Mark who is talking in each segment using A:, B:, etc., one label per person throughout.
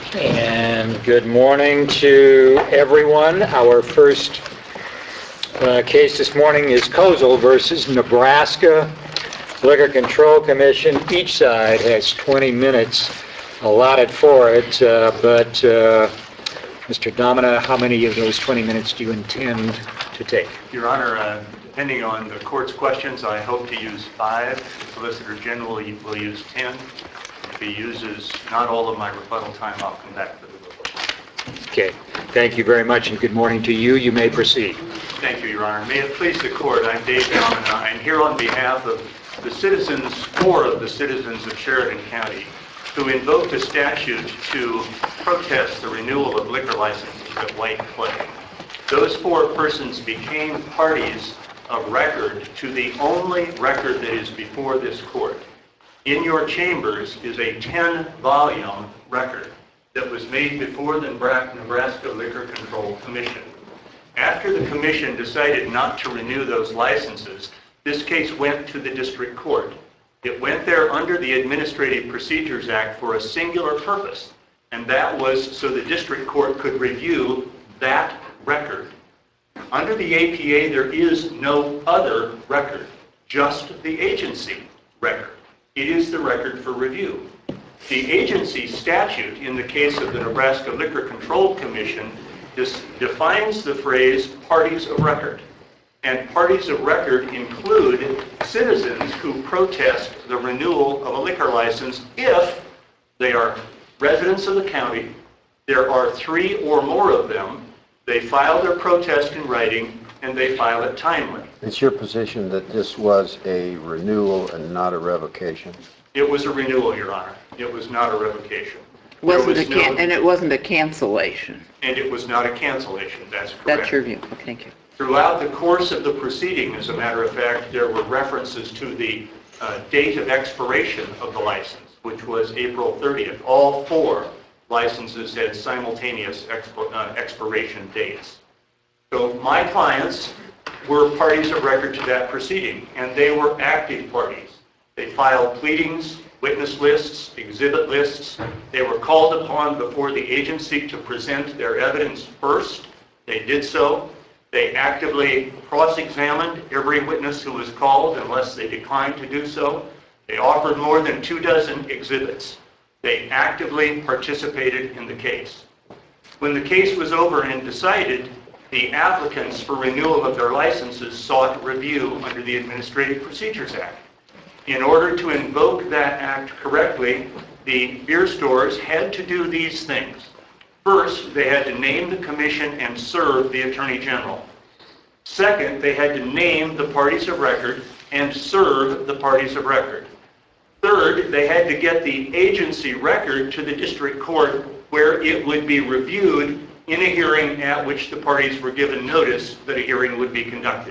A: And good morning to everyone. Our first case this morning is Kozel versus Nebraska Liquor Control Commission. Each side has 20 minutes allotted for it, but Mr. Domina, how many of those 20 minutes do you intend to take?
B: Your Honor, depending on the court's questions, I hope to use 5. The Solicitor General will use 10. If he uses not all of my rebuttal time, I'll come back to the rebuttal.
A: Okay. Thank you very much, and good morning to you. You may proceed.
B: Thank you, Your Honor. May it please the court, I'm Dave Domina. I'm here on behalf of the citizens, 4 of the citizens of Sheridan County, who invoked a statute to protest the renewal of liquor licenses at White Clay. Those 4 persons became parties of record to the only record that is before this court. In your chambers is a 10-volume record that was made before the Nebraska Liquor Control Commission. After the commission decided not to renew those licenses, this case went to the district court. It went there under the Administrative Procedures Act for a singular purpose, and that was so the district court could review that record. Under the APA, there is no other record, just the agency record. It is the record for review. The agency statute in the case of the Nebraska Liquor Control Commission defines the phrase parties of record. And parties of record include citizens who protest the renewal of a liquor license if they are residents of the county, there are 3 or more of them, they file their protest in writing, and they file it timely.
C: It's your position that this was a renewal and not a revocation?
B: It was a renewal, Your Honor. It was not a revocation.
D: And it wasn't a cancellation.
B: And it was not a cancellation. That's correct.
D: That's your view. Okay, thank you.
B: Throughout the course of the proceeding, as a matter of fact, there were references to the date of expiration of the license, which was April 30th. All 4 licenses had simultaneous expiration dates. So my clients were parties of record to that proceeding, and they were active parties. They filed pleadings, witness lists, exhibit lists. They were called upon before the agency to present their evidence first. They did so. They actively cross-examined every witness who was called unless they declined to do so. They offered more than 24 exhibits. They actively participated in the case. When the case was over and decided, the applicants for renewal of their licenses sought review under the Administrative Procedures Act. In order to invoke that act correctly, the beer stores had to do these things. First, they had to name the commission and serve the Attorney General. Second, they had to name the parties of record and serve the parties of record. Third, they had to get the agency record to the district court where it would be reviewed in a hearing at which the parties were given notice that a hearing would be conducted.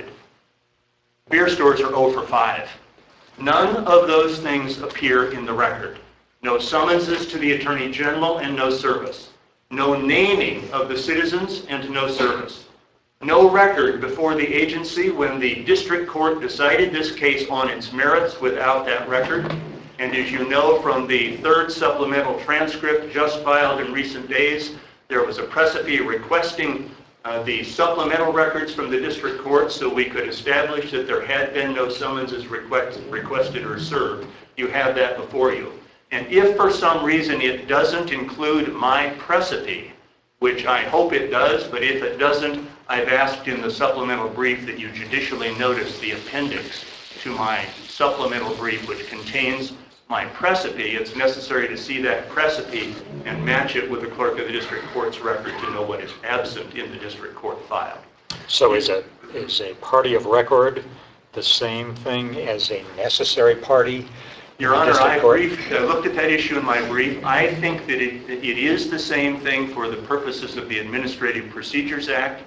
B: Beer stores are 0 for 5. None of those things appear in the record. No summonses to the Attorney General and no service. No naming of the citizens and no service. No record before the agency when the district court decided this case on its merits without that record. And as you know from the 3rd supplemental transcript just filed in recent days, there was a precipice requesting the supplemental records from the district court so we could establish that there had been no summonses requested or served. You have that before you. And if for some reason it doesn't include my precipice, which I hope it does, but if it doesn't, I've asked in the supplemental brief that you judicially notice the appendix to my supplemental brief, which contains my precipice. It's necessary to see that precipice and match it with the clerk of the district court's record to know what is absent in the district court file.
A: So is a party of record the same thing as a necessary party?
B: Your Honor, I looked at that issue in my brief. I think that it is the same thing for the purposes of the Administrative Procedures Act.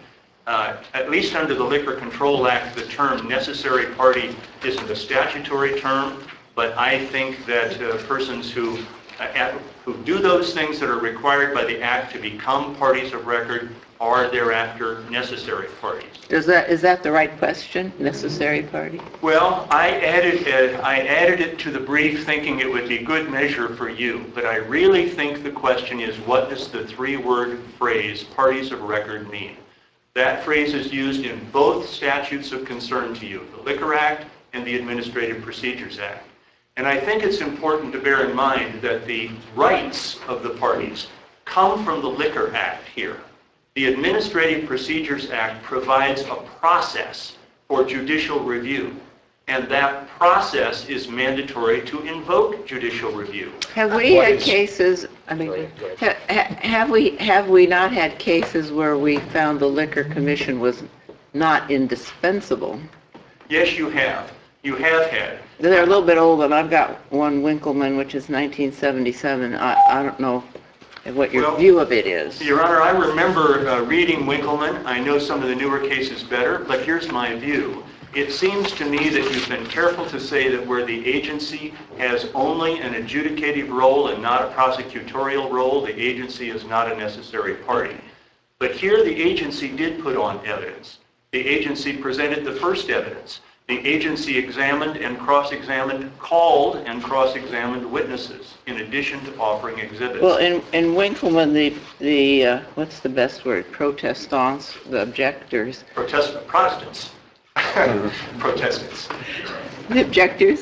B: At least under the Liquor Control Act, the term necessary party isn't a statutory term, but I think that persons who who do those things that are required by the Act to become parties of record are thereafter necessary parties.
D: Is that the right question? Necessary party?
B: Well, I added it to the brief thinking it would be good measure for you, but I really think the question is, what does the three-word phrase, parties of record, mean? That phrase is used in both statutes of concern to you, the Liquor Act and the Administrative Procedures Act. And I think it's important to bear in mind that the rights of the parties come from the Liquor Act here. The Administrative Procedures Act provides a process for judicial review, and that process is mandatory to invoke judicial review.
D: Have we
A: What
D: had
A: is-
D: cases, I mean, have we not had cases where we found the Liquor Commission was not indispensable?
B: Yes, you have. You have had.
D: They're a little bit old, and I've got one Winkleman, which is 1977. I don't know what your
B: Well,
D: view of it is.
B: Your Honor, I remember reading Winkleman. I know some of the newer cases better, but here's my view. It seems to me that you've been careful to say that where the agency has only an adjudicative role and not a prosecutorial role, the agency is not a necessary party. But here the agency did put on evidence. The agency presented the first evidence. The agency examined and cross-examined, called and cross-examined witnesses, in addition to offering exhibits.
D: Well, in Winkleman, the what's the best word? Protestants, the objectors.
B: Protestants. Protestants.
D: The objectors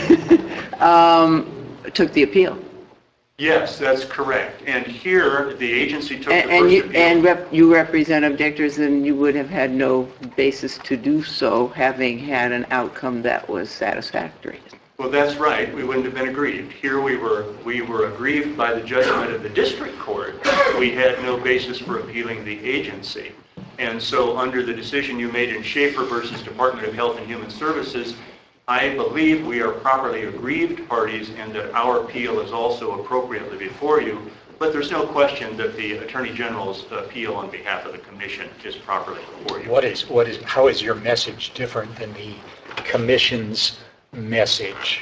D: took the appeal.
B: Yes, that's correct. And here, the agency took the
D: And
B: first
D: you,
B: appeal.
D: you represent objectors, and you would have had no basis to do so, having had an outcome that was satisfactory.
B: Well, that's right. We wouldn't have been aggrieved. Here we were aggrieved by the judgment of the district court. We had no basis for appealing the agency. And so under the decision you made in Schaefer versus Department of Health and Human Services, I believe we are properly aggrieved parties and that our appeal is also appropriately before you. But there's no question that the Attorney General's appeal on behalf of the Commission is properly before you.
A: How is your message different than the Commission's message?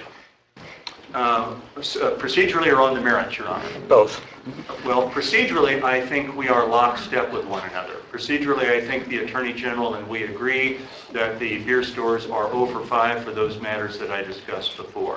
B: Procedurally or on the merits, Your Honor?
A: Both.
B: Well, procedurally, I think we are lockstep with one another. Procedurally, I think the Attorney General and we agree that the beer stores are 0 for 5 for those matters that I discussed before.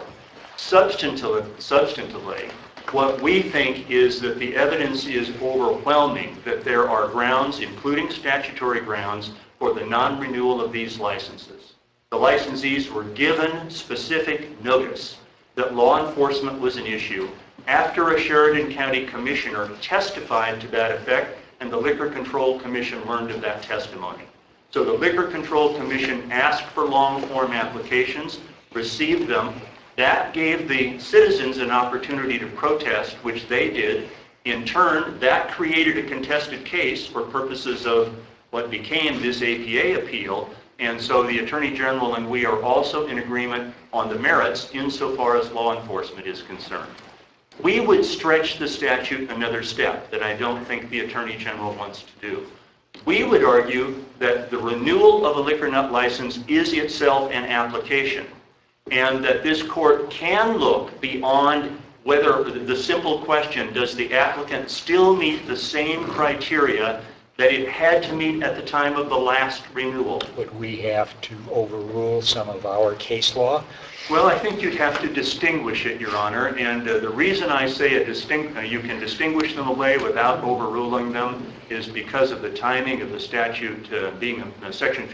B: Substantively, what we think is that the evidence is overwhelming that there are grounds, including statutory grounds, for the non-renewal of these licenses. The licensees were given specific notice that law enforcement was an issue after a Sheridan County commissioner testified to that effect, and the Liquor Control Commission learned of that testimony. So the Liquor Control Commission asked for long-form applications, received them. That gave the citizens an opportunity to protest, which they did. In turn, that created a contested case for purposes of what became this APA appeal. And so the Attorney General and we are also in agreement on the merits insofar as law enforcement is concerned. We would stretch the statute another step that I don't think the Attorney General wants to do. We would argue that the renewal of a liquor nut license is itself an application, and that this court can look beyond whether the simple question, does the applicant still meet the same criteria that it had to meet at the time of the last renewal?
A: Would we have to overrule some of our case law?
B: Well, I think you'd have to distinguish it, Your Honor, and the reason I say you can distinguish them away without overruling them is because of the timing of the statute being Section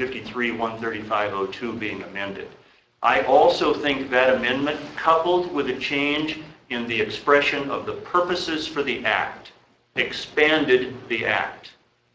B: 53-13502 being amended. I also think that amendment, coupled with a change in the expression of the purposes for the Act, expanded the Act.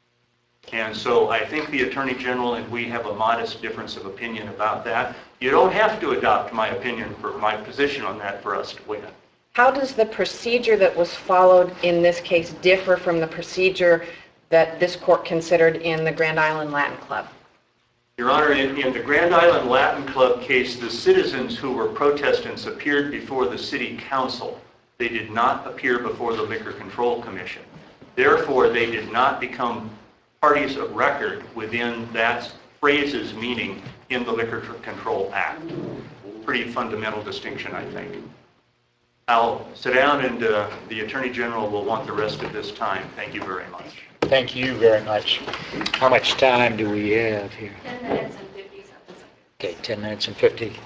B: And so I think the Attorney General and we have a modest difference of opinion about that. You don't have to adopt my opinion for my position on that for us to win.
E: How does the procedure that was followed in this case differ from the procedure that this court considered in the Grand Island Latin Club?
B: Your Honor, in the Grand Island Latin Club case, the citizens who were protestants appeared before the City Council. They did not appear before the Liquor Control Commission. Therefore, they did not become parties of record within that phrase's meaning in the Liquor Control Act. Pretty fundamental distinction, I think. I'll sit down, and the Attorney General will want the rest of this time. Thank you very much.
A: Thank you very much. How much time do we have here?
F: 10 minutes and 57 seconds.
A: Okay, 10 minutes and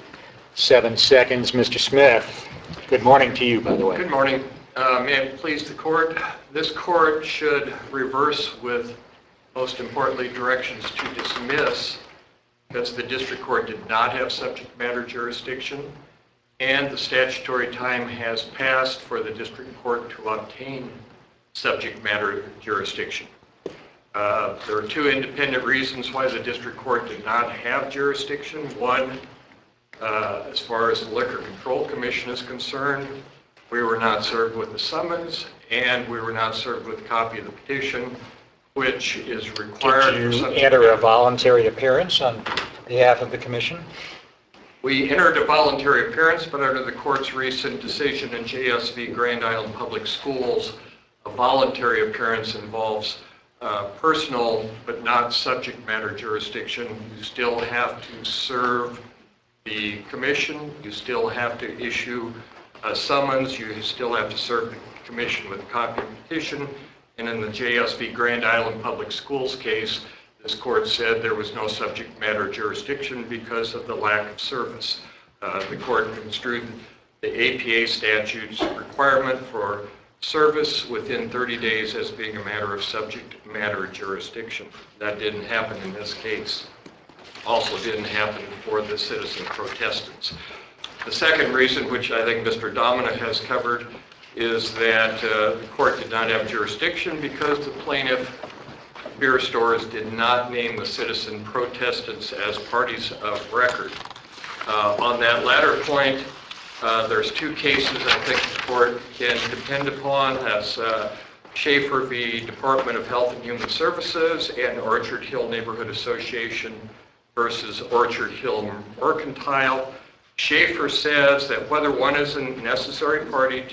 A: 57 seconds. Mr. Smith, good morning to you, by the way.
G: Good morning. May it please the court, this court should reverse with, most importantly, directions to dismiss, because the district court did not have subject matter jurisdiction, and the statutory time has passed for the district court to obtain subject matter jurisdiction. There are two independent reasons why the district court did not have jurisdiction. One, as far as the Liquor Control Commission is concerned, we were not served with the summons, and we were not served with a copy of the petition, which is required.
A: Did
G: for
A: you
G: subject
A: enter a
G: matter.
A: voluntary appearance on behalf of the commission?
G: We entered a voluntary appearance, but under the court's recent decision in JSV Grand Island Public Schools, a voluntary appearance involves personal but not subject matter jurisdiction. You still have to serve the commission, you still have to issue a summons, you still have to serve the commission with a copy of the petition, and in the JSV Grand Island Public Schools case, this court said there was no subject matter jurisdiction because of the lack of service. The court construed the APA statute's requirement for service within 30 days as being a matter of subject matter jurisdiction. That didn't happen in this case. Also didn't happen for the citizen protestants. The second reason, which I think Mr. Domina has covered, is that the court did not have jurisdiction because the plaintiff beer stores did not name the citizen protestants as parties of record. On that latter point, there's two cases I think the court can depend upon. That's Schaefer v. Department of Health and Human Services and Orchard Hill Neighborhood Association versus Orchard Hill Mercantile. Schaefer says that whether one is a necessary party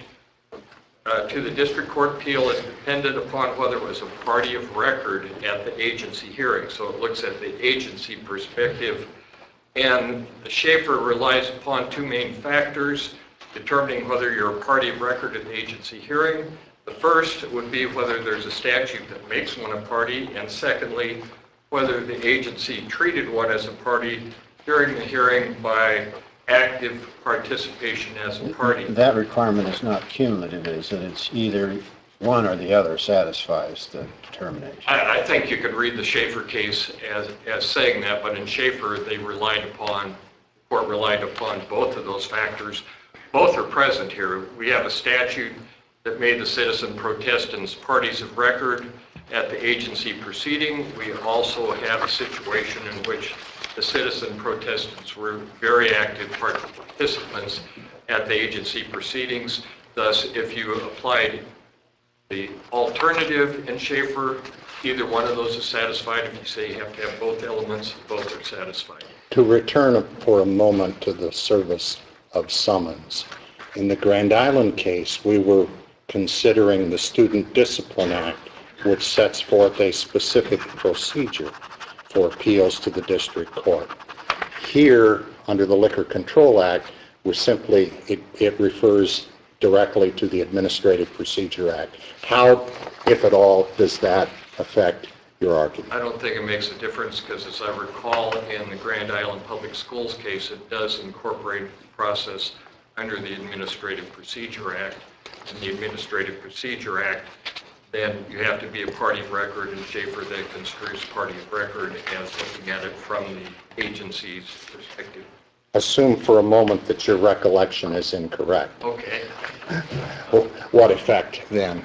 G: to the district court appeal is dependent upon whether it was a party of record at the agency hearing. So it looks at the agency perspective. And Schaefer relies upon two main factors determining whether you're a party of record at the agency hearing. The first would be whether there's a statute that makes one a party, and secondly, whether the agency treated one as a party during the hearing by active participation as a party.
C: That requirement is not cumulative, is it? It's either one or the other satisfies the determination.
G: I think you could read the Schaefer case as saying that, but in Schaefer, the court relied upon both of those factors. Both are present here. We have a statute that made the citizen protestants parties of record at the agency proceeding. We also have a situation in which the citizen protestants were very active participants at the agency proceedings. Thus, if you applied the alternative in Schaefer, either one of those is satisfied. If you say you have to have both elements, both are satisfied.
H: To return for a moment to the service of summons. In the Grand Island case, we were considering the Student Discipline Act, which sets forth a specific procedure for appeals to the district court. Here, under the Liquor Control Act, it refers directly to the Administrative Procedure Act. How, if at all, does that affect your argument?
G: I don't think it makes a difference because, as I recall, in the Grand Island Public Schools case, it does incorporate the process under the Administrative Procedure Act. In the Administrative Procedure Act, then you have to be a party of record, and Schaefer then construes party of record as looking at it from the agency's perspective.
H: Assume for a moment that your recollection is incorrect.
G: Okay.
H: What effect then?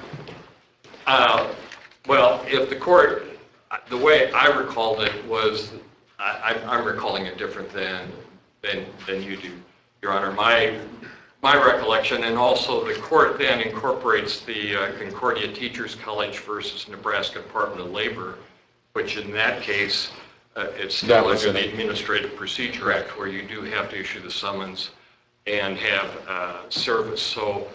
G: Well, if the court, the way I recalled it was, I'm recalling it different than you do, Your Honor. My recollection, and also the court then incorporates the Concordia Teachers College versus Nebraska Department of Labor, which in that case, it's still under the Administrative Procedure Act, where you do have to issue the summons and have service. So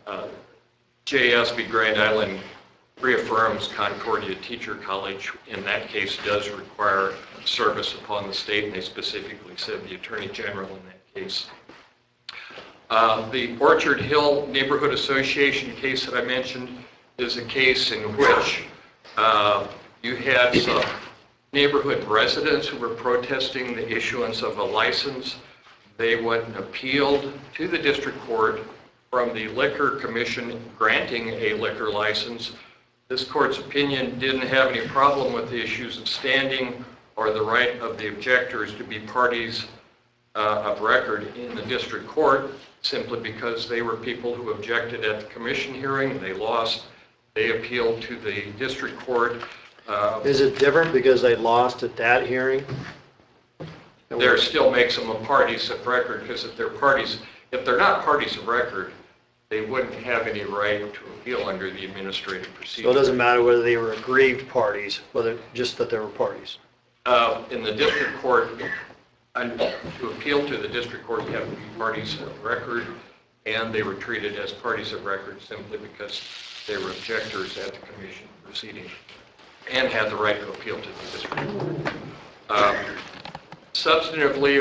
G: JSB Grand Island reaffirms Concordia Teacher College. In that case, does require service upon the state, and they specifically said the Attorney General in that case. The Orchard Hill Neighborhood Association case that I mentioned is a case in which you had some neighborhood residents who were protesting the issuance of a license. They went and appealed to the district court from the Liquor Commission granting a liquor license. This court's opinion didn't have any problem with the issues of standing or the right of the objectors to be parties of record in the district court, simply because they were people who objected at the commission hearing. They lost. They appealed to the district court.
I: Is it different because they lost at that hearing?
G: There still makes them a parties of record, because if they're not parties of record, they wouldn't have any right to appeal under the administrative procedure.
I: So it doesn't matter whether they were aggrieved parties, whether just that they were parties.
G: In the district court, and to appeal to the district court, you have to be parties of record, and they were treated as parties of record simply because they were objectors at the commission proceeding and had the right to appeal to the district court. Substantively,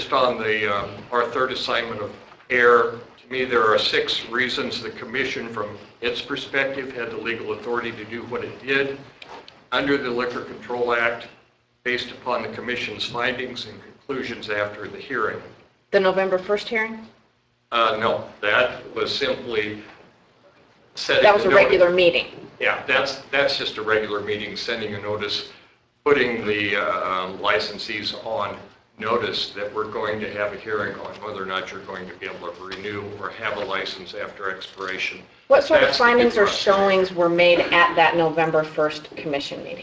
G: on our third assignment of error, to me there are 6 reasons the commission, from its perspective, had the legal authority to do what it did under the Liquor Control Act, based upon the commission's findings and conclusions after the hearing.
E: The November 1st hearing?
G: No, that was simply setting
E: That was
G: the
E: a
G: notice.
E: regular meeting.
G: Yeah, that's just a regular meeting, sending a notice, putting the licensees on notice that we're going to have a hearing on whether or not you're going to be able to renew or have a license after expiration.
E: What sort of
G: That's the due
E: findings or
G: process.
E: showings were made at that November 1st commission meeting?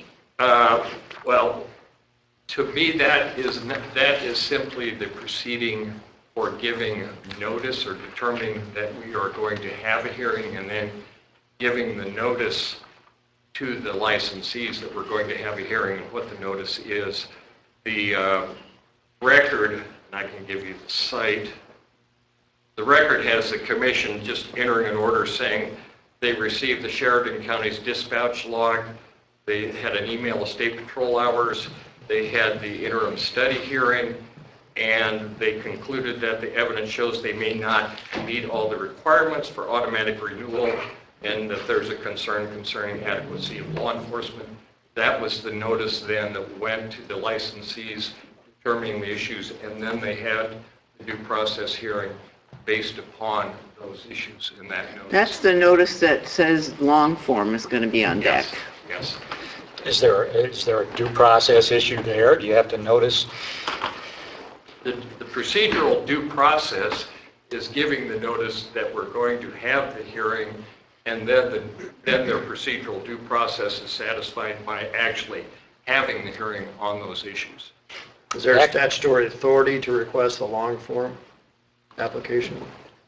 G: Well, to me, that is simply the proceeding for giving notice or determining that we are going to have a hearing, and then giving the notice to the licensees that we're going to have a hearing and what the notice is. The record, and I can give you the site, the record has the commission just entering an order saying they received the Sheridan County's dispatch log, they had an email of state patrol hours, they had the interim study hearing, and they concluded that the evidence shows they may not meet all the requirements for automatic renewal, and that there's a concern concerning adequacy of law enforcement. That was the notice then that went to the licensees determining the issues, and then they had the due process hearing based upon those issues in that notice.
D: That's the notice that says long form is going to be on deck.
G: Yes.
A: Is there a due process issue there? Do you have to notice?
G: The procedural due process is giving the notice that we're going to have the hearing, and then their procedural due process is satisfied by actually having the hearing on those issues.
I: Is there a statutory authority to request a long form application?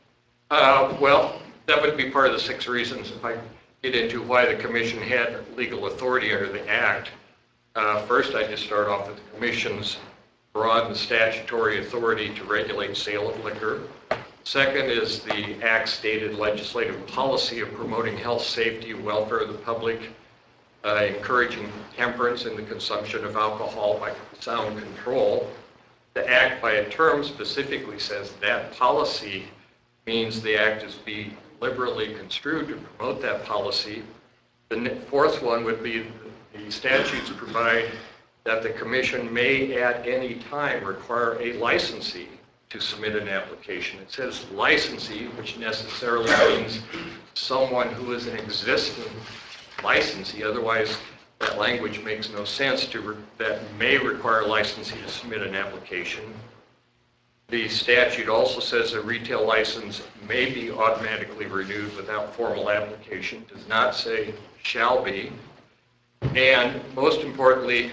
G: Well, that would be part of the 6 reasons if I get into why the commission had legal authority under the Act. First, I just start off with the commission's broad statutory authority to regulate sale of liquor. Second is the Act's stated legislative policy of promoting health, safety, and welfare of the public, encouraging temperance in the consumption of alcohol by sound control. The Act, by a term, specifically says that policy means the Act is be liberally construed to promote that policy. The fourth one would be the statutes provide that the commission may at any time require a licensee to submit an application. It says licensee, which necessarily means someone who is an existing licensee. Otherwise, that language makes no sense that may require a licensee to submit an application. The statute also says a retail license may be automatically renewed without formal application. It does not say shall be. And most importantly,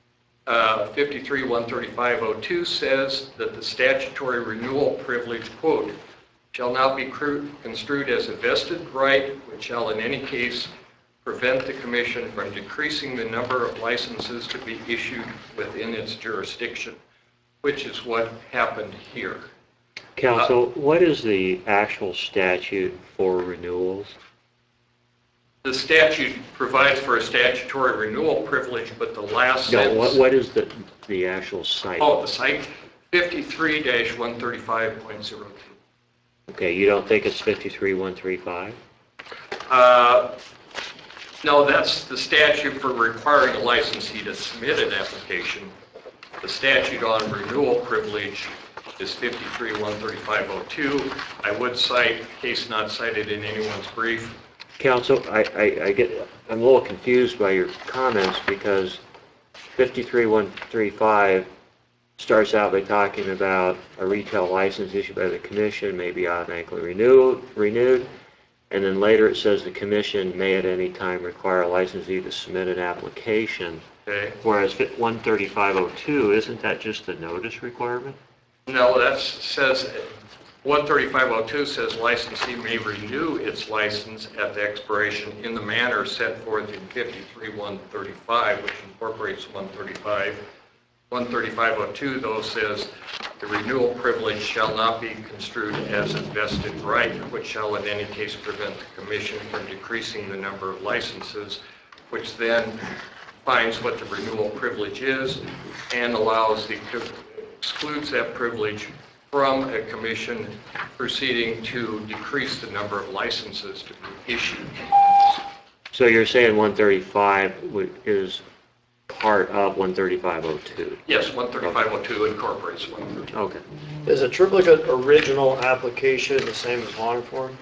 G: 53-135-02 says that the statutory renewal privilege, quote, shall not be construed as a vested right, which shall in any case prevent the commission from decreasing the number of licenses to be issued within its jurisdiction, which is what happened here.
J: Counsel, what is the actual statute for renewals?
G: The statute provides for a statutory renewal privilege, but the last sentence...
J: No, what is the actual site?
G: Oh, the site, 53-135.02.
J: Okay, you don't think it's 53135?
G: No, that's the statute for requiring a licensee to submit an application. The statute on renewal privilege is 5313502. I would cite, case not cited in anyone's brief.
J: Counsel, I'm a little confused by your comments because 53135 starts out by talking about a retail license issued by the commission may be automatically renewed, and then later it says the commission may at any time require a licensee to submit an application.
G: Okay.
J: Whereas 13502, isn't that just the notice requirement?
G: No, that says, 13502 says licensee may renew its license at the expiration in the manner set forth in 53135, which incorporates 135. 13502, though, says the renewal privilege shall not be construed as a vested right, which shall in any case prevent the commission from decreasing the number of licenses, which then defines what the renewal privilege is and excludes that privilege from a commission proceeding to decrease the number of licenses to be issued.
J: So you're saying 135 is part of 13502?
G: Yes, 13502 incorporates 135.
J: Okay.
I: Is a triplicate original application the same as long form?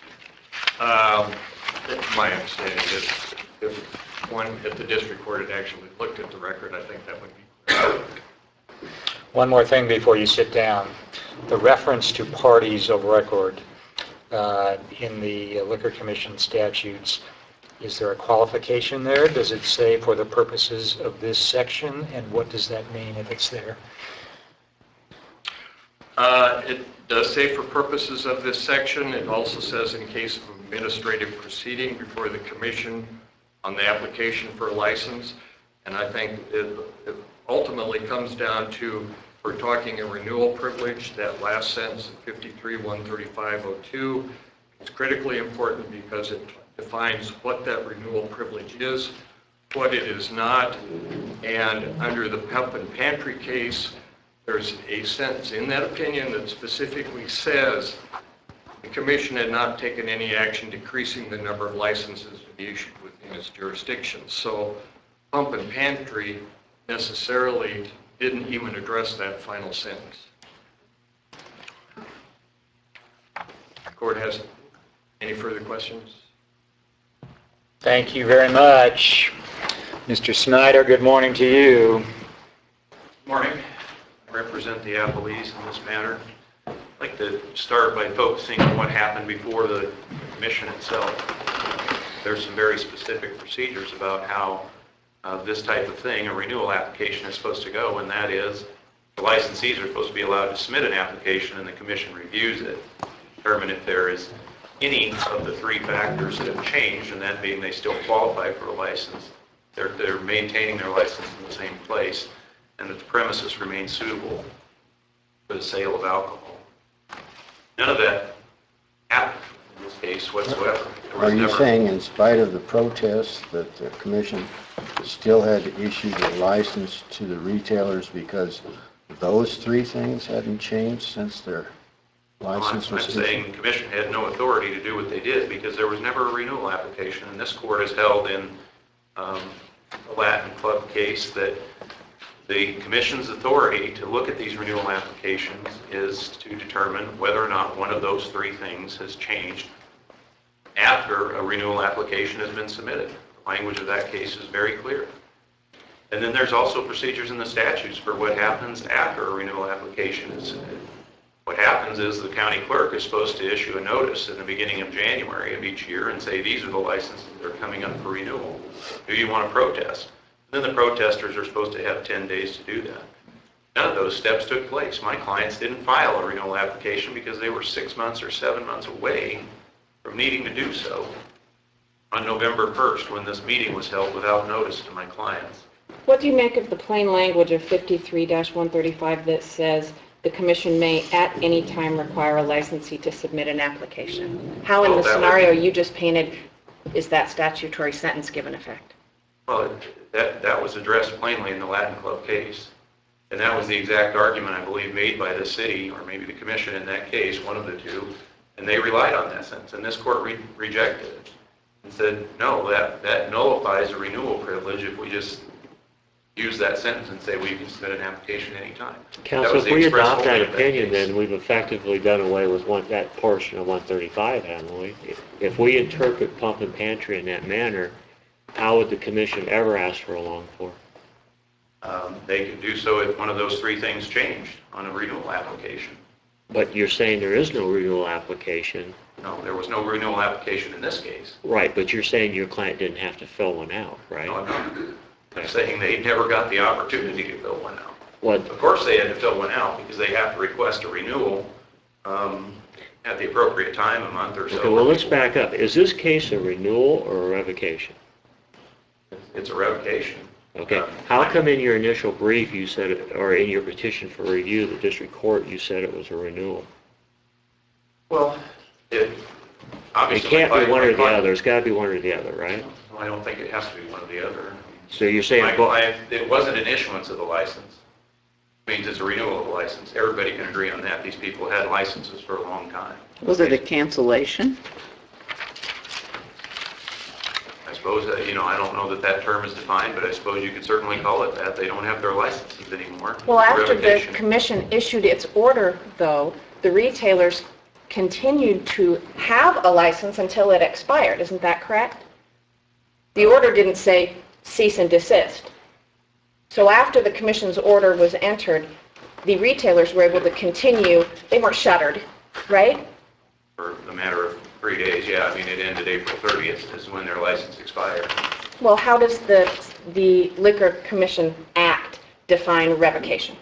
G: My understanding is if the district court had actually looked at the record, I think that would be correct.
A: One more thing before you sit down. The reference to parties of record in the Liquor Commission statutes, is there a qualification there? Does it say for the purposes of this section? And what does that mean if it's there?
G: It does say for purposes of this section. It also says in case of administrative proceeding before the commission on the application for a license. And I think it ultimately comes down to, we're talking a renewal privilege, that last sentence of 5313502 is critically important because it defines what that renewal privilege is, what it is not, and under the Pump and Pantry case, there's a sentence in that opinion that specifically says the commission had not taken any action decreasing the number of licenses to be issued within its jurisdiction. So Pump and Pantry necessarily didn't even address that final sentence. The court has any further questions?
A: Thank you very much. Mr. Snyder, good morning to you.
K: Morning. I represent the appellees in this matter. I'd like to start by focusing on what happened before the commission itself. There's some very specific procedures about how this type of thing, a renewal application, is supposed to go, and that is the licensees are supposed to be allowed to submit an application and the commission reviews it, determine if there is any of the three factors that have changed, and that being they still qualify for a license, they're maintaining their license in the same place, and that the premises remain suitable for the sale of alcohol. None of that happened in this case whatsoever.
C: Are you saying in spite of the protests that the commission still had to issue the license to the retailers because those three things hadn't changed since their license was issued?
K: I'm saying the commission had no authority to do what they did because there was never a renewal application, and this court has held in the Latin Club case that the commission's authority to look at these renewal applications is to determine whether or not one of those three things has changed after a renewal application has been submitted. The language of that case is very clear. And then there's also procedures in the statutes for what happens after a renewal application is submitted. What happens is the county clerk is supposed to issue a notice in the beginning of January of each year and say, these are the licenses that are coming up for renewal. Do you want to protest? Then the protesters are supposed to have 10 days to do that. None of those steps took place. My clients didn't file a renewal application because they were 6 months or 7 months away from needing to do so on November 1st when this meeting was held without notice to my clients.
E: What do you make of the plain language of 53-135 that says the commission may at any time require a licensee to submit an application? How in the scenario you just painted is that statutory sentence given effect?
K: Well, that was addressed plainly in the Latin Club case. And that was the exact argument, I believe, made by the city, or maybe the commission in that case, one of the two, And they relied on that sentence, and this court rejected it and said, no, that nullifies a renewal privilege if we just use that sentence and say we can submit an application anytime.
J: Counsel, if we adopt that opinion, then we've effectively done away with that portion of 135, haven't we? If we interpret pump and pantry in that manner, how would the commission ever ask for a long form?
K: They could do so if one of those three things changed on a renewal application.
J: But you're saying there is no renewal application.
K: No, there was no renewal application in this case.
J: Right, but you're saying your client didn't have to fill one out, right?
K: No, I'm not. I'm saying they never got the opportunity to fill one out.
J: What?
K: Of course they had to fill one out because they have to request a renewal at the appropriate time, a month or so.
J: Okay, well, let's back up. Is this case a renewal or a revocation?
K: It's a revocation.
J: Okay. How come in your initial brief you said, or in your petition for review, the district court, you said it was a renewal?
K: Well,
J: It
K: obviously...
J: can't be one or the other. It's got to be one or the other, right?
K: I don't think it has to be one or the other.
J: So you're saying...
K: It wasn't an issuance of the license. It means it's a renewal of the license. Everybody can agree on that. These people had licenses for a long time.
D: Was it a cancellation?
K: I suppose, I don't know that term is defined, but I suppose you could certainly call it that. They don't have their licenses anymore.
E: Well, after the
K: Revocation.
E: commission issued its order, though, the retailers continued to have a license until it expired. Isn't that correct? The order didn't say cease and desist. So after the commission's order was entered, the retailers were able to continue. They weren't shuttered, right?
K: For a matter of 3 days, yeah. I mean, it ended April 30th is when their license expired.
E: Well, how does the Liquor Commission Act define revocation?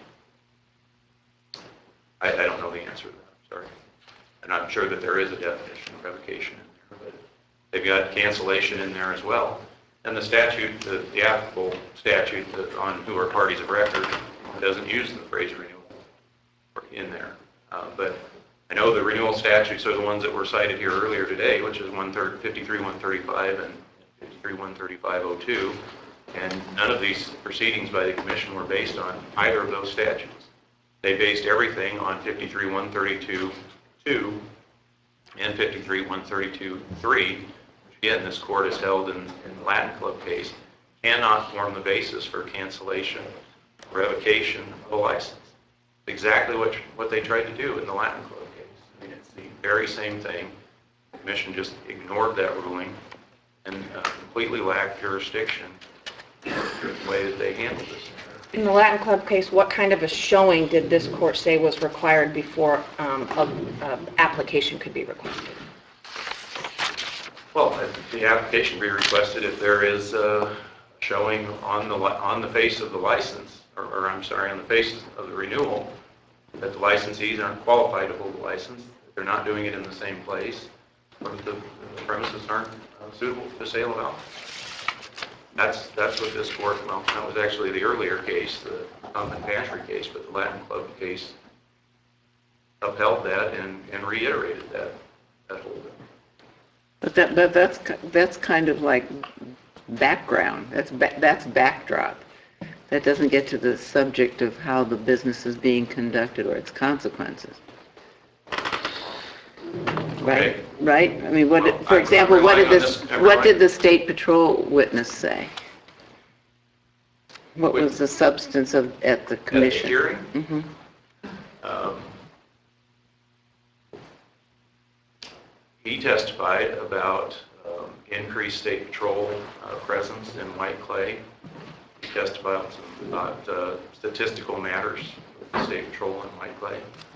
K: I don't know the answer to that, sorry. And I'm sure that there is a definition of revocation in there, but they've got cancellation in there as well. And the statute, the applicable statute on who are parties of record doesn't use the phrase renewal in there. But I know the renewal statutes are the ones that were cited here earlier today, which is 53-135 and 53-135-02. And none of these proceedings by the commission were based on either of those statutes. They based everything on 53-132-2 and 53-132-3. Again, this court has held in the Latin Club case, cannot form the basis for cancellation, revocation of a license. Exactly what they tried to do in the Latin Club case. I mean, it's the very same thing. The commission just ignored that ruling and completely lacked jurisdiction in the way that they handled this.
E: In the Latin Club case, what kind of a showing did this court say was required before an application could be requested?
K: Well, the application be requested if there is showing on the face of the license, or I'm sorry, on the face of the renewal, that the licensees aren't qualified to hold the license, that they're not doing it in the same place, or that the premises aren't suitable for the sale of alcohol. That's what this court, well, that was actually the earlier case, the pump and pantry case, but the Latin Club case upheld that and reiterated that holding.
D: But that's kind of like background. That's backdrop. That doesn't get to the subject of how the business is being conducted or its consequences. Right?
K: Okay.
D: Right? I mean,
K: Well,
D: for example,
K: I'm
D: what
K: relying
D: did the state patrol witness say? What was the substance at the commission?
K: At the hearing?
D: Mm-hmm.
K: He testified about increased state patrol presence in White Clay. He testified about statistical matters with state patrol in White Clay.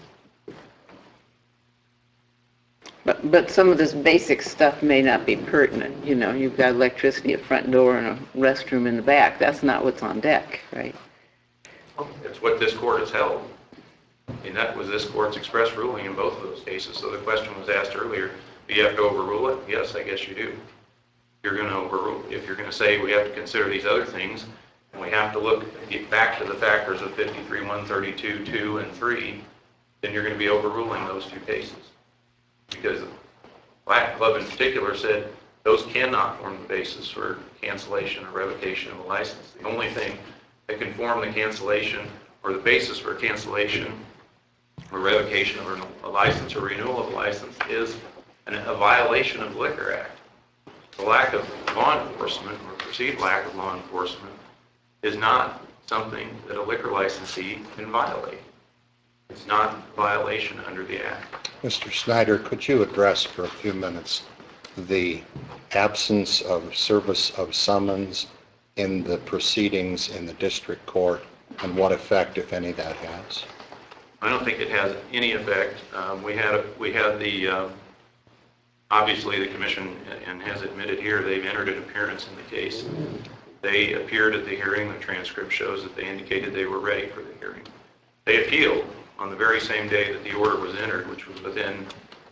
D: But some of this basic stuff may not be pertinent. You know, you've got electricity at front door and a restroom in the back. That's not what's on deck, right?
K: It's what this court has held. And that was this court's express ruling in both of those cases. So the question was asked earlier, do you have to overrule it? Yes, I guess you do. You're going to overrule. If you're going to say we have to consider these other things, and we have to get back to the factors of 53-132, 2, and 3, then you're going to be overruling those two cases. Because the Latin Club in particular said those cannot form the basis for cancellation or revocation of a license. The only thing that can form the cancellation or the basis for cancellation a revocation of a license or renewal of a license is a violation of the Liquor Act. The lack of law enforcement or perceived lack of law enforcement is not something that a liquor licensee can violate. It's not a violation under the Act.
H: Mr. Snyder, could you address for a few minutes the absence of service of summons in the proceedings in the district court and what effect, if any, that has?
K: I don't think it has any effect. We had the, obviously the commission, and has admitted here, they've entered an appearance in the case. They appeared at the hearing. The transcript shows that they indicated they were ready for the hearing. They appealed on the very same day that the order was entered, which was within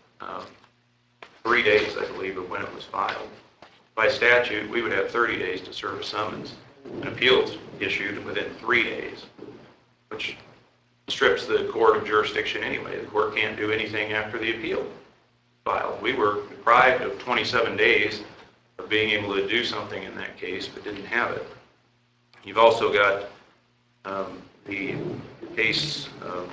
K: 3 days, I believe, of when it was filed. By statute, we would have 30 days to serve a summons. An appeal's issued within 3 days, which strips the court of jurisdiction anyway. The court can't do anything after the appeal filed. We were deprived of 27 days of being able to do something in that case, but didn't have it. You've also got the case of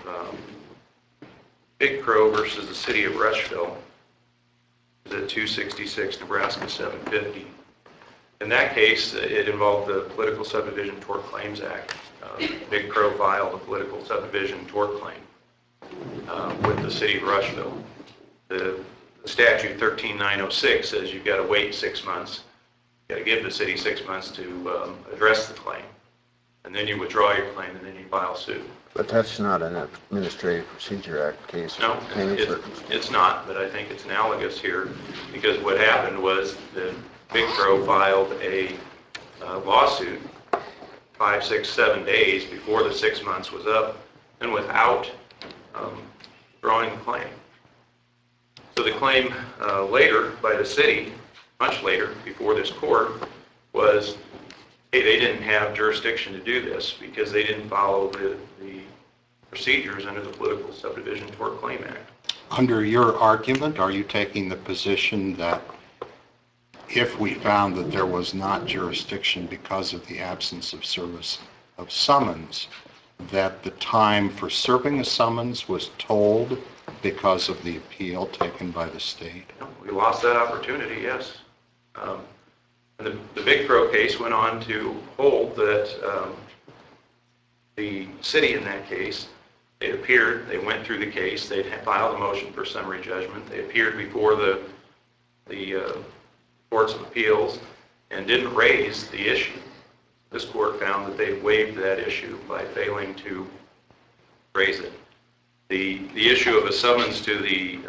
K: Big Crow versus the city of Rushville, the 266 Nebraska 750. In that case, it involved the Political Subdivision Tort Claims Act. Big Crow filed a political subdivision tort claim with the city of Rushville. The statute 13906 says you've got to wait 6 months. You've got to give the city 6 months to address the claim. And then you withdraw your claim and then you file suit.
C: But that's not an Administrative Procedure Act case.
K: No, it's not, but I think it's analogous here because what happened was that Big Crow filed a lawsuit 5, 6, 7 days before the 6 months was up and without drawing the claim. So the claim later by the city, much later, before this court, was hey, they didn't have jurisdiction to do this because they didn't follow the procedures under the Political Subdivision Tort Claim Act.
H: Under your argument, are you taking the position that if we found that there was not jurisdiction because of the absence of service of summons, that the time for serving a summons was told because of the appeal taken by the state?
K: We lost that opportunity, yes. And the Big Crow case went on to hold that the city in that case, they appeared, they went through the case, they filed a motion for summary judgment, they appeared before the courts of appeals and didn't raise the issue. This court found that they waived that issue by failing to raise it. The issue of a summons to the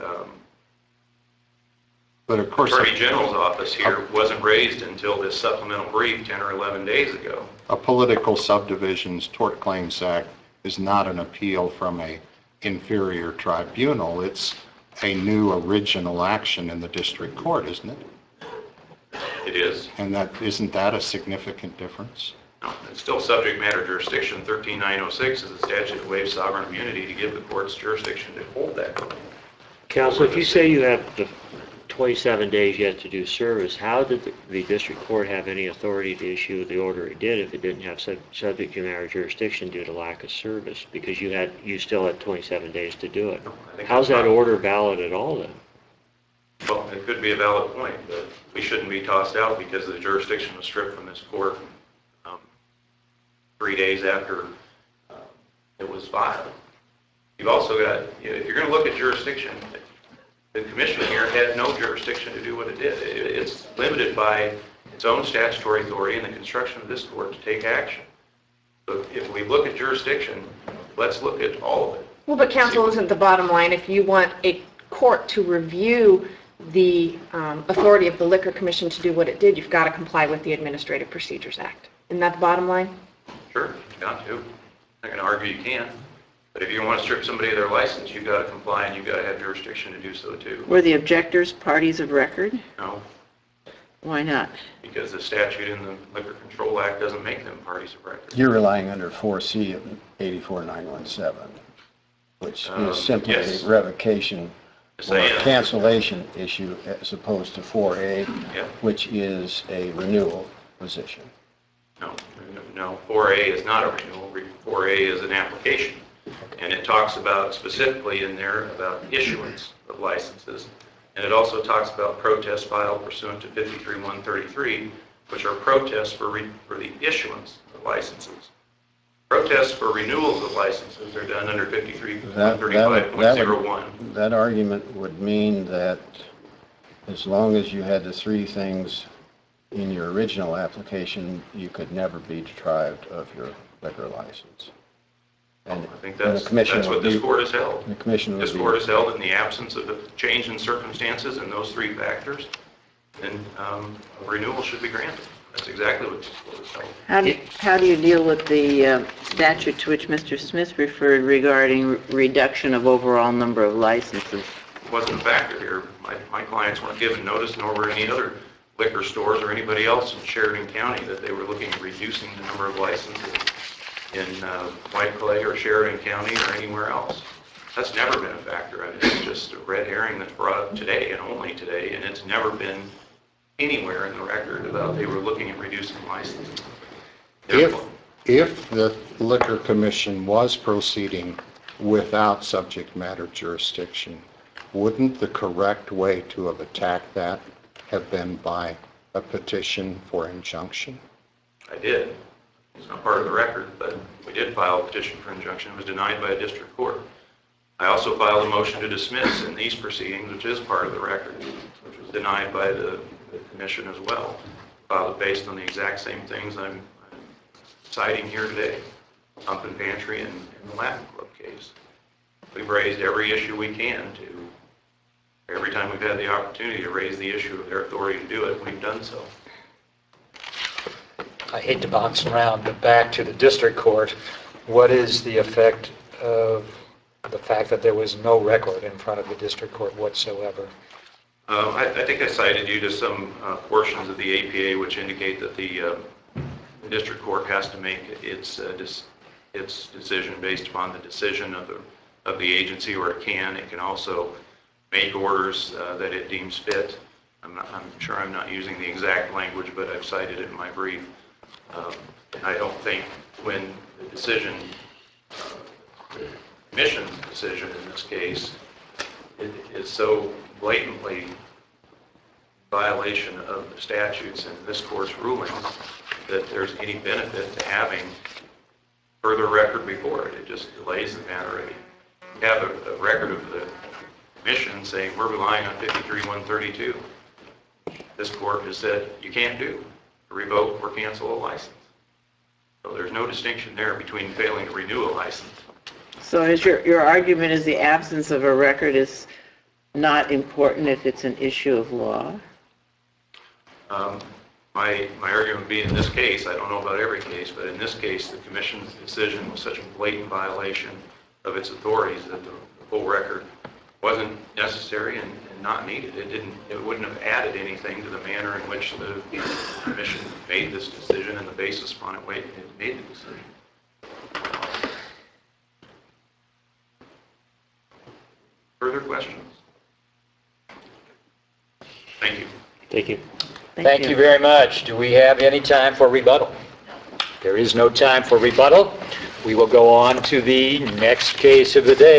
H: But of course,
K: Attorney General's office here wasn't raised until this supplemental brief 10 or 11 days ago.
H: a Political Subdivisions Tort Claims Act is not an appeal from a inferior tribunal. It's a new original action in the district court, isn't it?
K: It is.
H: And isn't that a significant difference?
K: No, it's still subject matter jurisdiction. 13906 is a statute that waives sovereign immunity to give the courts jurisdiction to hold that claim.
J: Counsel, if you say you have the 27 days yet to do service, how did the district court have any authority to issue the order it did if it didn't have subject matter jurisdiction due to lack of service? Because you still had 27 days to do it. How's that order valid at all then?
K: Well, it could be a valid point, but we shouldn't be tossed out because the jurisdiction was stripped from this court 3 days after it was filed. You've also got, if you're going to look at jurisdiction, the commission here had no jurisdiction to do what it did. It's limited by its own statutory authority and the construction of this court to take action. So if we look at jurisdiction, let's look at all of it.
E: Well, but counsel, isn't the bottom line, if you want a court to review the authority of the Liquor Commission to do what it did, you've got to comply with the Administrative Procedures Act. Isn't that the bottom line?
K: Sure, you've got to. I'm not going to argue you can't. But if you want to strip somebody of their license, you've got to comply and you've got to have jurisdiction to do so too.
D: Were the objectors parties of record?
K: No,
D: Why not?
K: because the statute in the Liquor Control Act doesn't make them parties of record.
C: You're relying under 4C of 84917, which is simply
K: yes.
C: a revocation
K: Yes,
C: or
K: I
C: a
K: am.
C: cancellation issue as opposed to 4A,
K: Yeah.
C: which is a renewal position.
K: No, 4A is not a renewal. 4A is an application. And it talks about specifically in there about issuance of licenses. And it also talks about protests filed pursuant to 53-133, which are protests for the issuance of licenses. Protests for renewals of licenses are done under 53-135.01.
C: That argument would mean that as long as you had the three things in your original application, you could never be deprived of your liquor license. And
K: I think
C: and the
K: that's
C: commission
K: what
C: would
K: this
C: be-
K: court has held.
C: The commission would
K: This
C: be-
K: court has held in the absence of a change in circumstances and those three factors, then a renewal should be granted. That's exactly what this court has held.
D: How do you deal with the statute to which Mr. Smith referred regarding reduction of overall number of licenses?
K: It wasn't a factor here. My clients weren't given notice, nor were any other liquor stores or anybody else in Sheridan County that they were looking at reducing the number of licenses in White Clay or Sheridan County or anywhere else. That's never been a factor. I mean, it's just a red herring that's brought up today and only today, and it's never been anywhere in the record about they were looking at reducing licenses.
H: If the Liquor Commission was proceeding without subject matter jurisdiction, wouldn't the correct way to have attacked that have been by a petition for injunction?
K: I did. It's not part of the record, but we did file a petition for injunction. It was denied by a district court. I also filed a motion to dismiss in these proceedings, which is part of the record, which was denied by the commission as well. Filed it based on the exact same things I'm citing here today, Pump and Pantry and the Latin Club case. We've raised every issue we can to, every time we've had the opportunity to raise the issue of their authority to do it, we've done so.
A: I hate to bounce around, but back to the district court, what is the effect of the fact that there was no record in front of the district court whatsoever?
K: I think I cited you to some portions of the APA which indicate that the district court has to make its decision based upon the decision of the agency, or it can. It can also make orders that it deems fit. I'm sure I'm not using the exact language, but I've cited it in my brief. I don't think when the decision, the commission's decision in this case, it is so blatantly violation of the statutes and this court's rulings that there's any benefit to having further record before it. It just delays the matter. You have a record of the commission saying we're relying on 53-132. This court has said you can't do, revoke or cancel a license. So there's no distinction there between failing to renew a license.
D: So is your argument is the absence of a record is not important if it's an issue of law?
K: My argument would be in this case, I don't know about every case, but in this case, the commission's decision was such a blatant violation of its authorities that the full record wasn't necessary and not needed. It wouldn't have added anything to the manner in which the commission made this decision and the basis upon it made the decision. Further questions? Thank you.
J: Thank you.
A: Thank you very much. Do we have any time for rebuttal? There is no time for rebuttal. We will go on to the next case of the day.